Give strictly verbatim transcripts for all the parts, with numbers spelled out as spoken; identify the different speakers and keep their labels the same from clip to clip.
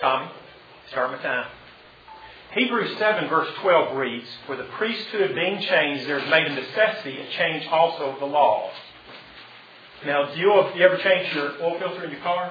Speaker 1: Tommy, start my time. Hebrews seven verse twelve reads, "For the priesthood being changed, there is made a necessity a change also of the law." Now, do you, you ever change your oil filter in your car?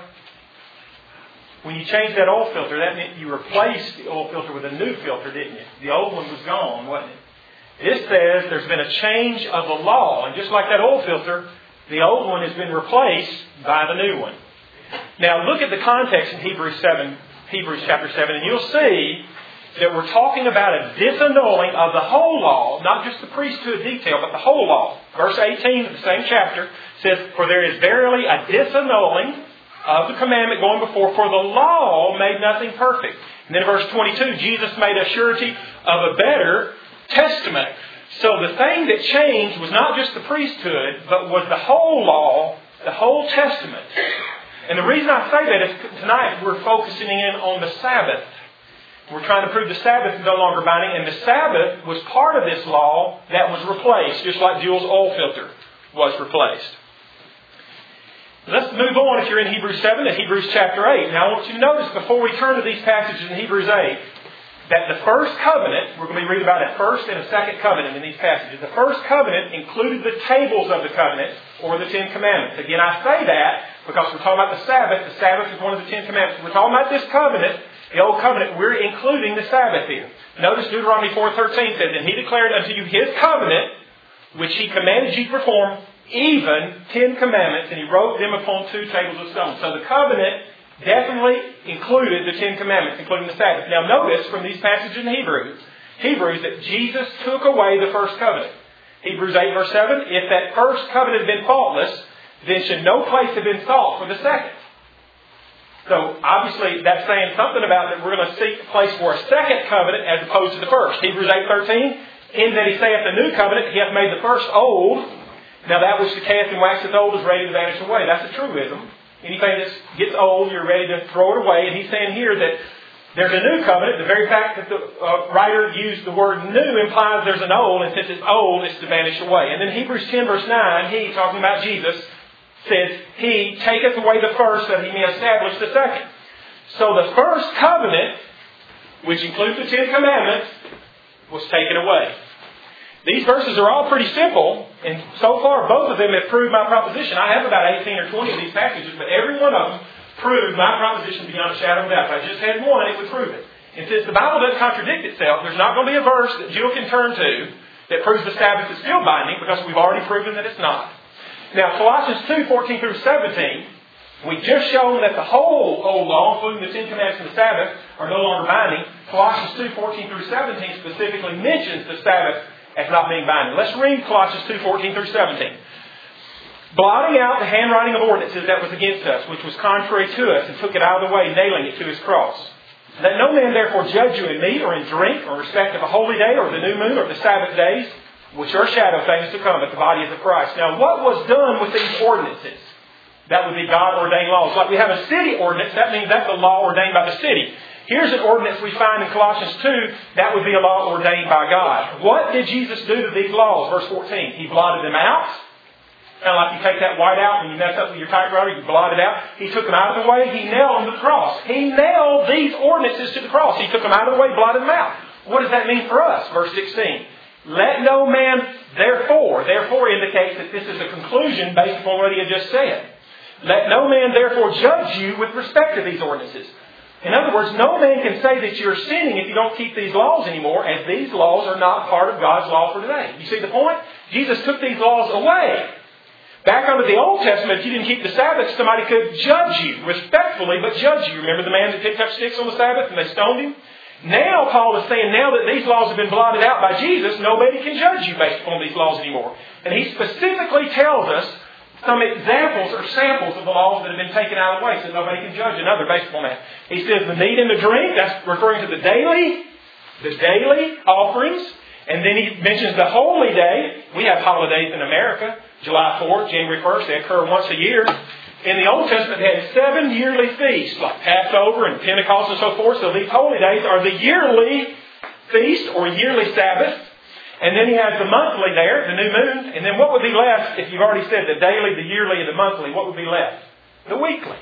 Speaker 1: When you changed that oil filter, that meant you replaced the oil filter with a new filter, didn't you? The old one was gone, wasn't it? This says there's been a change of the law. And just like that oil filter, the old one has been replaced by the new one. Now, look at the context in Hebrews seven, Hebrews chapter seven, and you'll see that we're talking about a disannulling of the whole law, not just the priesthood detail, but the whole law. Verse eighteen of the same chapter says, "For there is verily a disannulling of the commandment going before, for the law made nothing perfect." And then in verse twenty-two, Jesus made a surety of a better testament. So the thing that changed was not just the priesthood, but was the whole law, the whole testament. And the reason I say that is tonight we're focusing in on the Sabbath. We're trying to prove the Sabbath is no longer binding, and the Sabbath was part of this law that was replaced, just like Jules' oil filter was replaced. Let's move on, if you're in Hebrews seven, to Hebrews chapter eight. Now I want you to notice, before we turn to these passages in Hebrews eight, that the first covenant, we're going to read about a first and a second covenant in these passages. The first covenant included the tables of the covenant, or the Ten Commandments. Again, I say that because we're talking about the Sabbath. The Sabbath is one of the Ten Commandments. We're talking about this covenant, the Old Covenant. We're including the Sabbath here. Notice Deuteronomy four thirteen says, "And he declared unto you his covenant, which he commanded you to perform, even Ten Commandments, and he wrote them upon two tables of stone." So the covenant definitely included the Ten Commandments, including the Sabbath. Now notice from these passages in Hebrews, Hebrews that Jesus took away the first covenant. Hebrews eight verse seven, "If that first covenant had been faultless, then should no place have been sought for the second." So obviously that's saying something about that we're going to seek a place for a second covenant as opposed to the first. Hebrews eight thirteen, "In that he saith the new covenant, he hath made the first old. Now that which decayeth and waxeth old is ready to vanish away." That's a truism. Anything that gets old, you're ready to throw it away. And he's saying here that there's a new covenant. The very fact that the uh, writer used the word new implies there's an old. And since it's old, it's to vanish away. And then Hebrews ten verse nine, he, talking about Jesus, says, "He taketh away the first that he may establish the second." So the first covenant, which includes the Ten Commandments, was taken away. These verses are all pretty simple, and so far both of them have proved my proposition. I have about eighteen or twenty of these passages, but every one of them proved my proposition beyond a shadow of doubt. If I just had one, it would prove it. And since the Bible doesn't contradict itself, there's not going to be a verse that Jill can turn to that proves the Sabbath is still binding, because we've already proven that it's not. Now, Colossians two fourteen through seventeen, we just shown that the whole Old Law, including the Ten Commandments and the Sabbath, are no longer binding. Colossians two fourteen through seventeen specifically mentions the Sabbath as not being binding. Let's read Colossians two fourteen through seventeen. "Blotting out the handwriting of ordinances that was against us, which was contrary to us, and took it out of the way, nailing it to his cross. Let no man therefore judge you in meat or in drink, or in respect of a holy day, or the new moon, or the Sabbath days, which are shadow things to come, but the body is of Christ." Now, what was done with these ordinances? That would be God-ordained laws. Like we have a city ordinance, that means that's a law ordained by the city. Here's an ordinance we find in Colossians two, that would be a law ordained by God. What did Jesus do to these laws? Verse fourteen, He blotted them out. Kind of like you take that white out and you mess up with your typewriter, you blot it out. He took them out of the way. He nailed them to the cross. He nailed these ordinances to the cross. He took them out of the way, blotted them out. What does that mean for us? Verse sixteen. "Let no man therefore," therefore indicates that this is a conclusion based upon what he had just said. "Let no man therefore judge you with respect to these ordinances." In other words, no man can say that you're sinning if you don't keep these laws anymore, as these laws are not part of God's law for today. You see the point? Jesus took these laws away. Back under the Old Testament, if you didn't keep the Sabbath, somebody could judge you, respectfully, but judge you. Remember the man that picked up sticks on the Sabbath and they stoned him? Now Paul is saying, now that these laws have been blotted out by Jesus, nobody can judge you based upon these laws anymore. And he specifically tells us some examples or samples of the laws that have been taken out of the way, so nobody can judge another based upon that. He says the meat and the drink, that's referring to the daily, the daily offerings. And then he mentions the holy day. We have holidays in America, July fourth, January first, they occur once a year. In the Old Testament, they had seven yearly feasts, like Passover and Pentecost and so forth. So these holy days are the yearly feast or yearly Sabbath. And then he has the monthly there, the new moon. And then what would be left, if you've already said the daily, the yearly, and the monthly, what would be left? The weekly.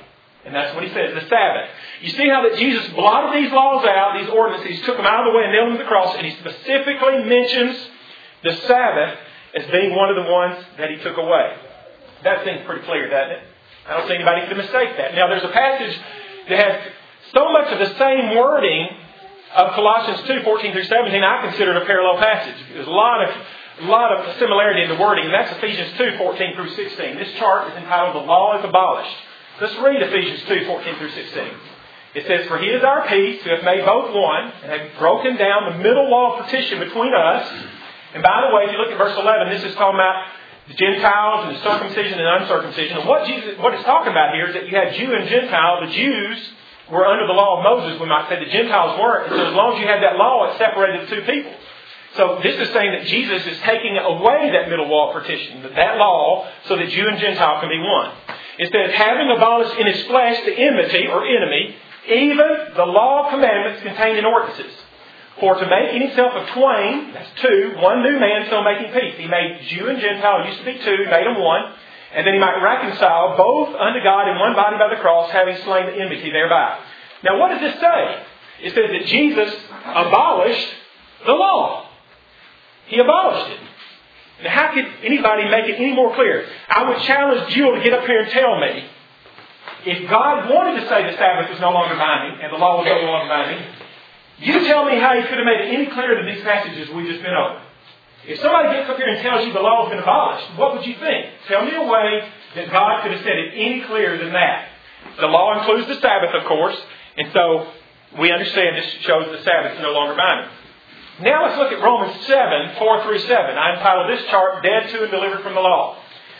Speaker 1: And that's what he says, the Sabbath. You see how that Jesus blotted these laws out, these ordinances, took them out of the way and nailed them to the cross, and he specifically mentions the Sabbath as being one of the ones that he took away. That seems pretty clear, doesn't it? I don't see anybody can mistake that. Now, there's a passage that has so much of the same wording of Colossians two, fourteen through seventeen, I consider it a parallel passage. There's a lot of a lot of similarity in the wording, and that's Ephesians two, fourteen through sixteen. This chart is entitled The Law is Abolished. Let's read Ephesians two, fourteen through sixteen. It says, "For he is our peace, who hath made both one, and hath broken down the middle wall of partition between us." And by the way, if you look at verse eleven, this is talking about the Gentiles and the circumcision and uncircumcision. And what Jesus, what it's talking about here is that you had Jew and Gentile. The Jews were under the law of Moses, we might say. The Gentiles weren't. And so as long as you had that law, it separated the two people. So this is saying that Jesus is taking away that middle wall partition, that law, so that Jew and Gentile can be one. It says, "Having abolished in his flesh the enmity," or enemy, "even the law of commandments contained in ordinances. For to make in himself of twain," that's two, "one new man, so making peace." He made Jew and Gentile, used to be two, made them one. And then he might reconcile both unto God in one body by the cross, having slain the enmity thereby. Now what does this say? It says that Jesus abolished the law. He abolished it. Now how could anybody make it any more clear? I would challenge Jill to get up here and tell me, if God wanted to say the Sabbath was no longer binding, and the law was no longer binding, you tell me how he could have made it any clearer than these passages we've just been over. If somebody gets up here and tells you the law has been abolished, what would you think? Tell me a way that God could have said it any clearer than that. The law includes the Sabbath, of course, and so we understand this shows the Sabbath is no longer binding. Now let's look at Romans seven, four through seven. I entitled this chart, "Dead to and Delivered from the Law."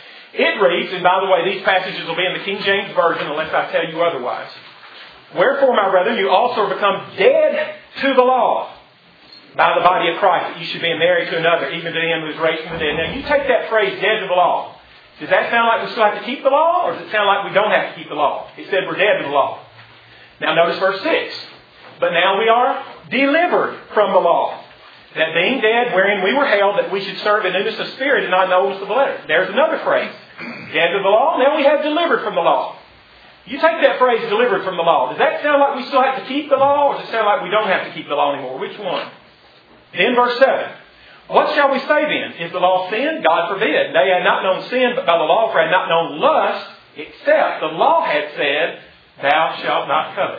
Speaker 1: It reads, and by the way, these passages will be in the King James Version unless I tell you otherwise. "Wherefore, my brethren, you also are become dead to the law by the body of Christ, that you should be married to another, even to him who is raised from the dead." Now you take that phrase, "dead to the law." Does that sound like we still have to keep the law, or does it sound like we don't have to keep the law? It said we're dead to the law. Now notice verse six. "But now we are delivered from the law, that being dead wherein we were held, that we should serve in newness of spirit and not in oldness of the letter." There's another phrase. Dead to the law, now we have delivered from the law. You take that phrase, "delivered from the law." Does that sound like we still have to keep the law, or does it sound like we don't have to keep the law anymore? Which one? Then verse seven. "What shall we say then? Is the law sin? God forbid. They had not known sin, but by the law for had not known lust, except the law had said, Thou shalt not covet."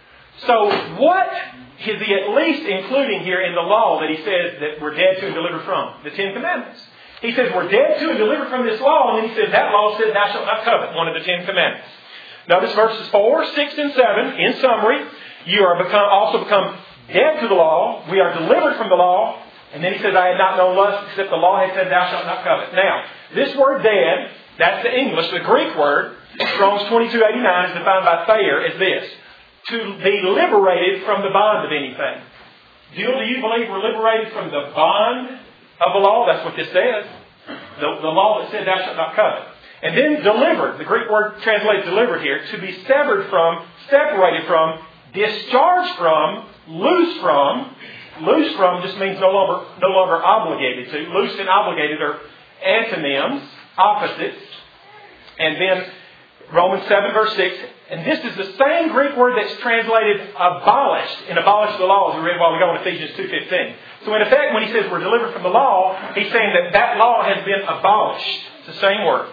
Speaker 1: So what is he at least including here in the law that he says that we're dead to and delivered from? The Ten Commandments. He says we're dead to and delivered from this law, and then he says that law said, "Thou shalt not covet," one of the Ten Commandments. Notice verses four, six, and seven. In summary, you are become, also become dead to the law. We are delivered from the law. And then he says, "I had not known lust, except the law had said, Thou shalt not covet." Now, this word "dead," that's the English. The Greek word, Strong's twenty-two eighty-nine, is defined by Thayer as this: to be liberated from the bond of anything. Jill, do you believe we're liberated from the bond of the law? That's what this says. The, the law that said, "Thou shalt not covet." And then delivered, the Greek word translated delivered here, to be severed from, separated from, discharged from, loose from. Loose from just means no longer, no longer obligated to. Loose and obligated are antonyms, opposites. And then Romans seven verse six. And this is the same Greek word that's translated abolished in "abolish the law," as we read a while ago in Ephesians two fifteen. So in effect, when he says we're delivered from the law, he's saying that that law has been abolished. It's the same word.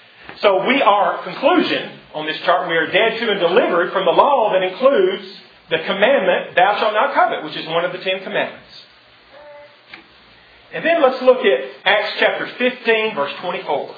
Speaker 1: So we are, conclusion on this chart, we are dead to and delivered from the law that includes the commandment, "Thou shalt not covet," which is one of the Ten Commandments. And then let's look at Acts chapter fifteen, verse twenty-four.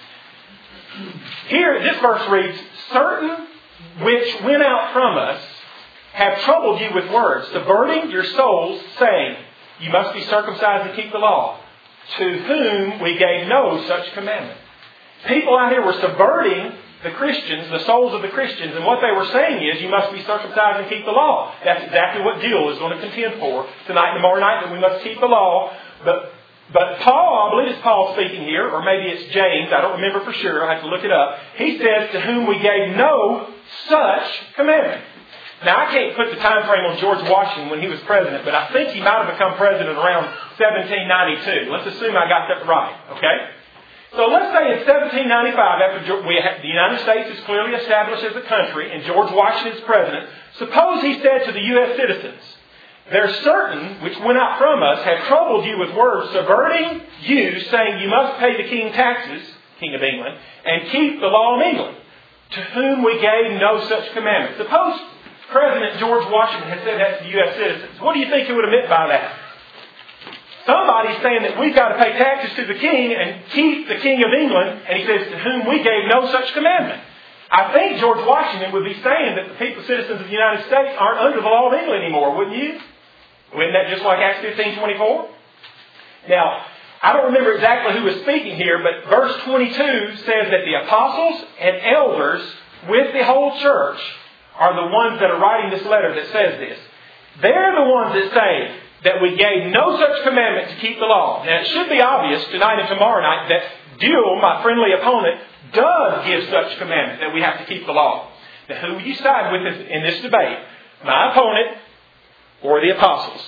Speaker 1: Here, this verse reads, "Certain which went out from us have troubled you with words, subverting your souls, saying, You must be circumcised and keep the law, to whom we gave no such commandment." People out here were subverting the Christians, the souls of the Christians, and what they were saying is, you must be circumcised and keep the law. That's exactly what Jill is going to contend for tonight and tomorrow night, that we must keep the law. But but Paul, I believe it's Paul speaking here, or maybe it's James, I don't remember for sure, I have to look it up. He says, "To whom we gave no such commandment." Now, I can't put the time frame on George Washington when he was president, but I think he might have become president around seventeen ninety-two. Let's assume I got that right, okay? So let's say in seventeen ninety-five, after we have, the United States is clearly established as a country and George Washington is president, suppose he said to the U S citizens, "There's certain which went out from us have troubled you with words, subverting you, saying you must pay the king taxes," King of England, "and keep the law of England, to whom we gave no such commandment." Suppose President George Washington had said that to the U S citizens. What do you think he would have meant by that? Somebody's saying that we've got to pay taxes to the king and keep the King of England, and he says, "to whom we gave no such commandment." I think George Washington would be saying that the people, citizens of the United States, aren't under the law of England anymore, wouldn't you? Wouldn't that just like Acts fifteen twenty-four? Now, I don't remember exactly who was speaking here, but verse twenty-two says that the apostles and elders with the whole church are the ones that are writing this letter that says this. They're the ones that say that we gave no such commandment to keep the law. Now, it should be obvious tonight and tomorrow night that Duell, my friendly opponent, does give such commandment that we have to keep the law. Now, who will you side with in this debate? My opponent or the apostles?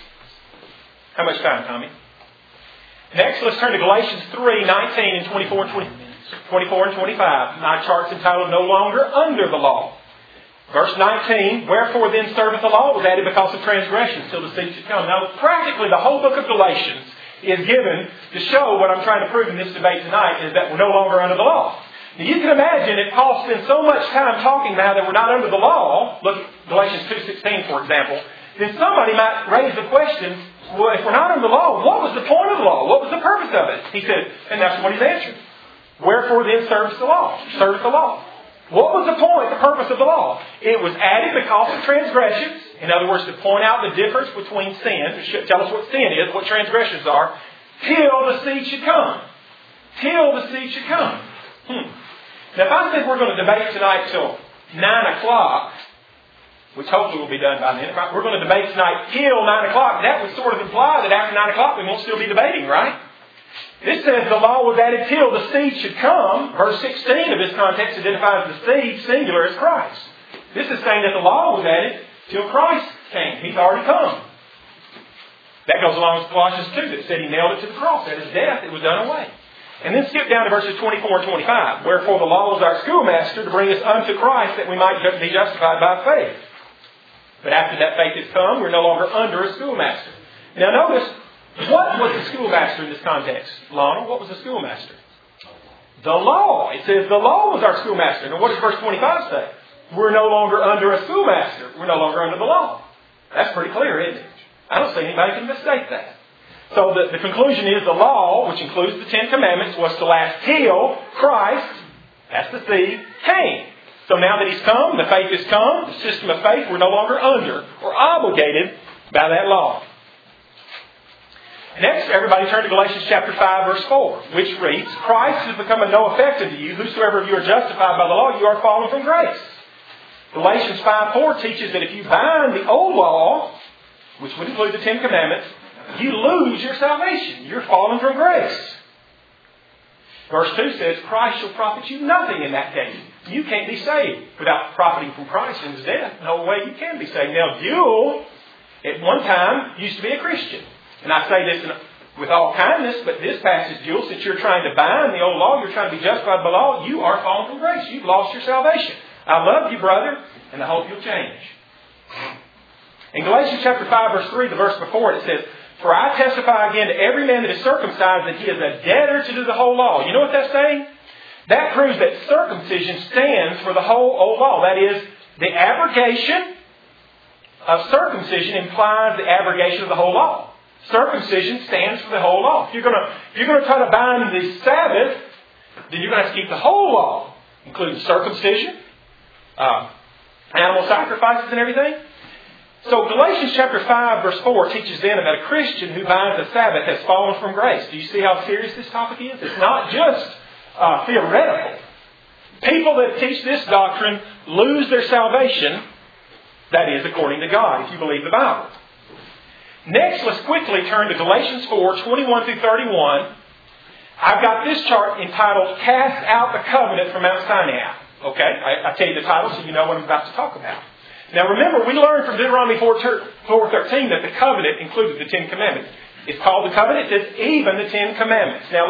Speaker 1: How much time, Tommy? Next, let's turn to Galatians three, nineteen and twenty-four and twenty, twenty-four and twenty-five. My chart's entitled "No Longer Under the Law." Verse nineteen, "Wherefore then serveth the law was added because of transgressions, till the seed should come." Now, practically the whole book of Galatians is given to show what I'm trying to prove in this debate tonight is that we're no longer under the law. Now, you can imagine if Paul spends so much time talking now that we're not under the law, look at Galatians two sixteen, for example, then somebody might raise the question, well, if we're not under the law, what was the point of the law? What was the purpose of it? He said, and that's what he's answered. Wherefore then serves the law? Serves the law. What was the point, the purpose of the law? It was added because of transgressions. In other words, to point out the difference between sin, to tell us what sin is, what transgressions are, till the seed should come. Till the seed should come. Hmm. Now, if I said we're going to debate tonight till nine o'clock, which hopefully will be done by then, we're going to debate tonight till nine o'clock, that would sort of imply that after nine o'clock we won't still be debating, right? This says the law was added till the seed should come. Verse sixteen of this context identifies the seed, singular, as Christ. This is saying that the law was added till Christ came. He's already come. That goes along with Colossians two that said he nailed it to the cross. At his death, it was done away. And then skip down to verses twenty-four and twenty-five. "Wherefore the law was our schoolmaster to bring us unto Christ, that we might be justified by faith. But after that faith is come, we're no longer under a schoolmaster." Now notice, what was the schoolmaster in this context? Lionel, what was the schoolmaster? The law. It says the law was our schoolmaster. Now what does verse twenty-five say? We're no longer under a schoolmaster. We're no longer under the law. That's pretty clear, isn't it? I don't see anybody can mistake that. So the, the conclusion is the law, which includes the Ten Commandments, was to last till Christ, that's the seed, came. So now that He's come, the faith has come, the system of faith, we're no longer under or obligated by that law. Next, everybody turn to Galatians chapter five, verse four, which reads, "Christ has become of no effect unto you. Whosoever of you are justified by the law, you are fallen from grace." Galatians five four teaches that if you bind the old law, which would include the Ten Commandments, you lose your salvation. You're fallen from grace. Verse two says, "Christ shall profit you nothing in that case." You can't be saved without profiting from Christ in His death. No way you can be saved. Now, Duell, at one time, used to be a Christian. And I say this in, with all kindness, but this passage, Duell, since you're trying to bind the old law, you're trying to be justified by law, you are fallen from grace. You've lost your salvation. I love you, brother, and I hope you'll change. In Galatians chapter five, verse three, the verse before it, it says, "For I testify again to every man that is circumcised that he is a debtor to do the whole law." You know what that's saying? That proves that circumcision stands for the whole old law. That is, the abrogation of circumcision implies the abrogation of the whole law. Circumcision stands for the whole law. If you're going to, if you're going to try to bind the Sabbath, then you're going to have to keep the whole law, including circumcision, uh, animal sacrifices and everything. So Galatians chapter five, verse four teaches then about a Christian who binds the Sabbath has fallen from grace. Do you see how serious this topic is? It's not just uh, theoretical. People that teach this doctrine lose their salvation, that is, according to God, if you believe the Bible. Next, let's quickly turn to Galatians four, twenty-one through thirty-one. I've got this chart entitled, "Cast Out the Covenant from Mount Sinai." Okay, I, I tell you the title so you know what I'm about to talk about. Now remember, we learned from Deuteronomy four thirteen that the covenant included the Ten Commandments. It's called the covenant. It says even the Ten Commandments. Now let's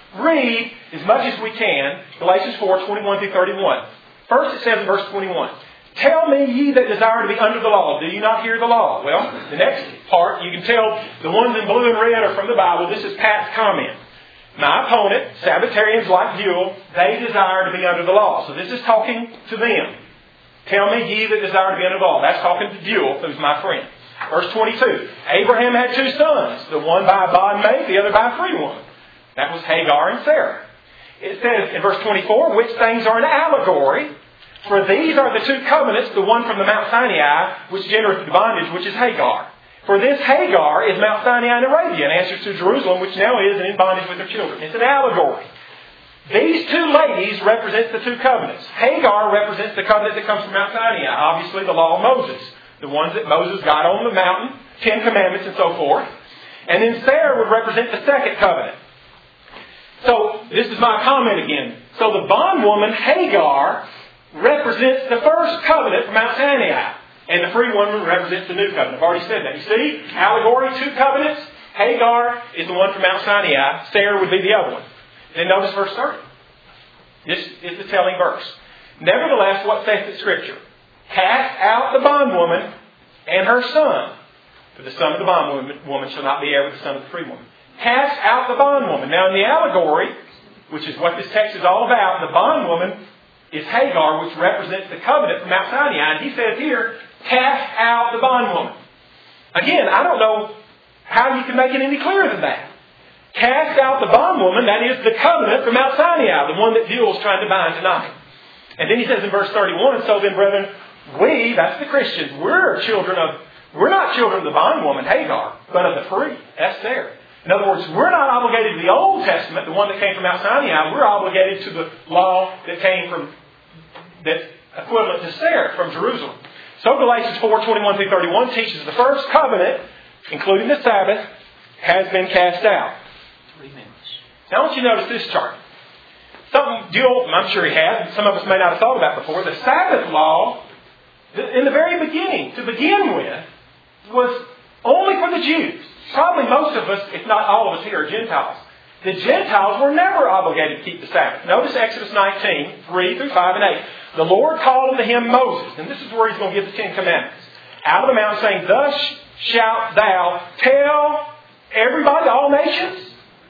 Speaker 1: read as much as we can Galatians four, twenty-one through thirty-one. First it says in verse twenty-one, tell me ye that desire to be under the law, do you not hear the law? Well, the next part, you can tell the ones in blue and red are from the Bible. This is Pat's comment. My opponent, Sabbatarians like Buell, they desire to be under the law. So this is talking to them. Tell me ye that desire to be under the law. That's talking to Buell, who's my friend. Verse twenty-two. Abraham had two sons, the one by a bondmaid, the other by a free woman. That was Hagar and Sarah. It says in verse twenty-four, which things are an allegory. For these are the two covenants, the one from the Mount Sinai, which genereth the bondage, which is Hagar. For this Hagar is Mount Sinai in Arabia, and answers to Jerusalem, which now is in bondage with her children. It's an allegory. These two ladies represent the two covenants. Hagar represents the covenant that comes from Mount Sinai. Obviously, the law of Moses. The ones that Moses got on the mountain, Ten Commandments and so forth. And then Sarah would represent the second covenant. So, this is my comment again. So the bondwoman, Hagar, represents the first covenant from Mount Sinai. And the free woman represents the new covenant. I've already said that. You see? Allegory, two covenants. Hagar is the one from Mount Sinai. Sarah would be the other one. Then notice verse thirty. This is the telling verse. Nevertheless, what saith the Scripture? Cast out the bondwoman and her son. For the son of the bondwoman shall not be heir with the son of the free woman. Cast out the bondwoman. Now in the allegory, which is what this text is all about, the bondwoman is Hagar, which represents the covenant from Mount Sinai. And he says here, cast out the bondwoman. Again, I don't know how you can make it any clearer than that. Cast out the bondwoman, that is the covenant from Mount Sinai, the one that Buell's trying to bind tonight. And then he says in verse thirty-one, so then, brethren, we, that's the Christians, we're children of, we're not children of the bondwoman, Hagar, but of the free. That's Sarah. In other words, we're not obligated to the Old Testament, the one that came from Mount Sinai. We're obligated to the law that came from, that's equivalent to Sarah from Jerusalem. So Galatians four, twenty-one through thirty-one teaches the first covenant, including the Sabbath, has been cast out. Three minutes. Now I want you to notice this chart. Something Buell, I'm sure he has, and some of us may not have thought about before. The Sabbath law, in the very beginning, to begin with, was only for the Jews. Probably most of us, if not all of us here, are Gentiles. The Gentiles were never obligated to keep the Sabbath. Notice Exodus nineteen, three through five and eight. The Lord called unto him Moses, and this is where he's going to give the Ten Commandments, out of the mountain, saying, thus shalt thou tell everybody, all nations,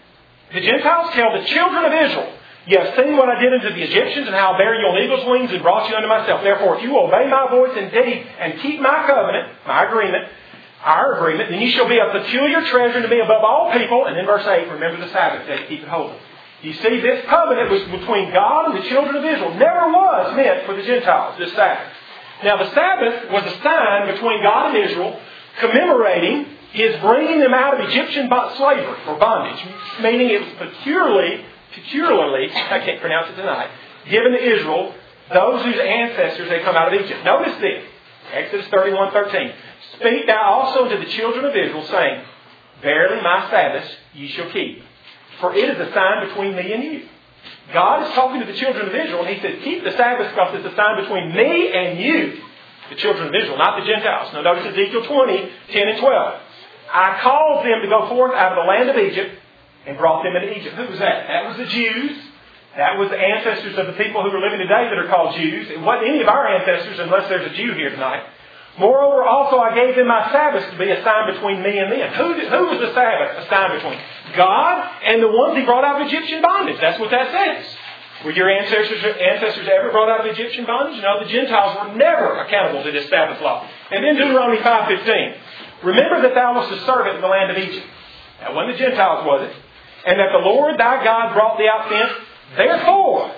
Speaker 1: the Gentiles, tell the children of Israel, ye have seen what I did unto the Egyptians, and how I bare you on eagle's wings, and brought you unto myself. Therefore, if you will obey my voice indeed, and keep my covenant, my agreement, our agreement, then you shall be a peculiar treasure to me above all people. And then verse eight, remember the Sabbath day, keep it holy. You see, this covenant was between God and the children of Israel. Never was meant for the Gentiles, this Sabbath. Now, the Sabbath was a sign between God and Israel, commemorating His bringing them out of Egyptian slavery or bondage, meaning it was peculiarly, peculiarly, I can't pronounce it tonight, given to Israel, those whose ancestors had come out of Egypt. Notice this, Exodus thirty-one, thirteen. Speak thou also to the children of Israel, saying, verily my Sabbaths ye shall keep, for it is a sign between me and you. God is talking to the children of Israel, and He says, keep the Sabbath because it's a sign between me and you, the children of Israel, not the Gentiles. Now notice Ezekiel twenty, ten and twelve. I caused them to go forth out of the land of Egypt and brought them into Egypt. Who was that? That was the Jews. That was the ancestors of the people who are living today that are called Jews. It wasn't any of our ancestors unless there's a Jew here tonight. Moreover, also I gave them my Sabbaths to be a sign between me and them. Who, did, who was the Sabbath a sign between? God and the ones He brought out of Egyptian bondage. That's what that says. Were your ancestors, ancestors ever brought out of Egyptian bondage? No, the Gentiles were never accountable to this Sabbath law. And then Deuteronomy five fifteen. Remember that thou wast a servant in the land of Egypt. That wasn't the Gentiles, was it? And that the Lord thy God brought thee out thence. Therefore,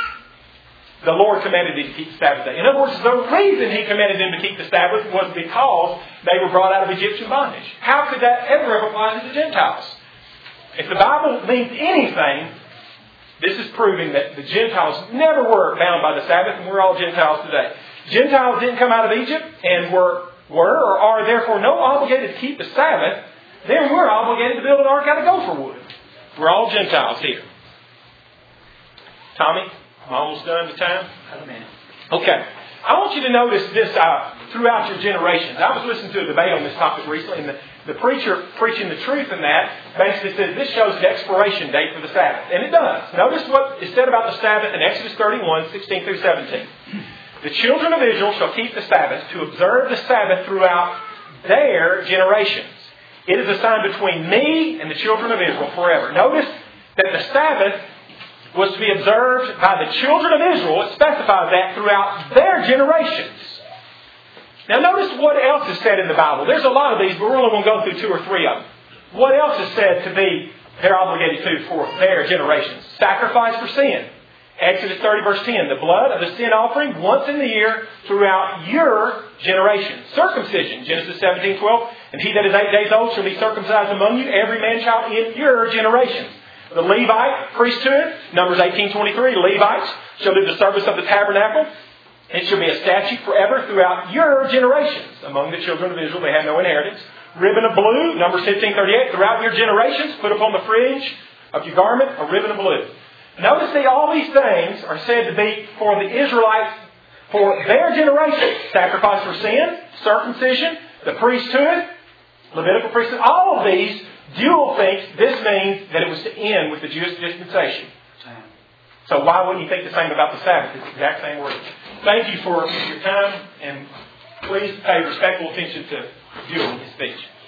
Speaker 1: the Lord commanded thee to keep the Sabbath day. In other words, the reason He commanded them to keep the Sabbath was because they were brought out of Egyptian bondage. How could that ever have applied to the Gentiles? If the Bible means anything, this is proving that the Gentiles never were bound by the Sabbath, and we're all Gentiles today. Gentiles didn't come out of Egypt and were, were or are therefore no obligated to keep the Sabbath. Then we're obligated to build an ark out of gopher wood. We're all Gentiles here. Tommy, I'm almost done with time. Have a minute. Okay. I want you to notice this uh, throughout your generations. I was listening to a debate on this topic recently, and the, The preacher preaching the truth in that basically says this shows the expiration date for the Sabbath. And it does. Notice what is said about the Sabbath in Exodus thirty-one, sixteen through seventeen. The children of Israel shall keep the Sabbath to observe the Sabbath throughout their generations. It is a sign between me and the children of Israel forever. Notice that the Sabbath was to be observed by the children of Israel. It specifies that throughout their generations. Now notice what else is said in the Bible. There's a lot of these, but we're only going to go through two or three of them. What else is said to be they're obligated to for their generations? Sacrifice for sin. Exodus thirty verse ten. The blood of the sin offering once in the year throughout your generations. Circumcision. Genesis seventeen twelve. And he that is eight days old shall be circumcised among you, every man child in your generations. The Levite priesthood. Numbers eighteen twenty-three. Levites shall do the service of the tabernacle. It shall be a statute forever throughout your generations. Among the children of Israel, they have no inheritance. Ribbon of blue, Numbers fifteen thirty-eight. Throughout your generations, put upon the fringe of your garment a ribbon of blue. Notice that all these things are said to be for the Israelites, for their generation. Sacrifice for sin, circumcision, the priesthood, Levitical priesthood. All of these, Duell thinks this means that it was to end with the Jewish dispensation. So why wouldn't you think the same about the Sabbath? It's the exact same word. Thank you for your time, and please pay respectful attention to Duell in his speech.